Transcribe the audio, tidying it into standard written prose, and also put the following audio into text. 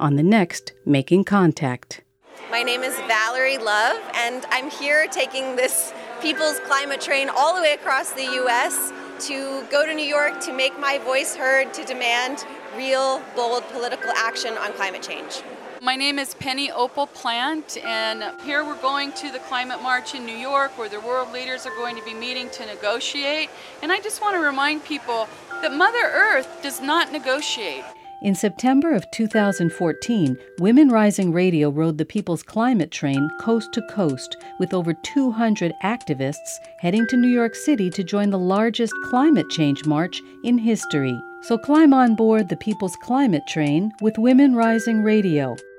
on the next Making Contact. My name is Valerie Love, and I'm here taking this People's Climate Train all the way across the U.S. to go to New York to make my voice heard, to demand real, bold political action on climate change. My name is Penny Opal Plant, and here we're going to the Climate March in New York, where the world leaders are going to be meeting to negotiate. And I just want to remind people that Mother Earth does not negotiate. In September of 2014, Women Rising Radio rode the People's Climate Train coast to coast with over 200 activists heading to New York City to join the largest climate change march in history. So climb on board the People's Climate Train with Women Rising Radio.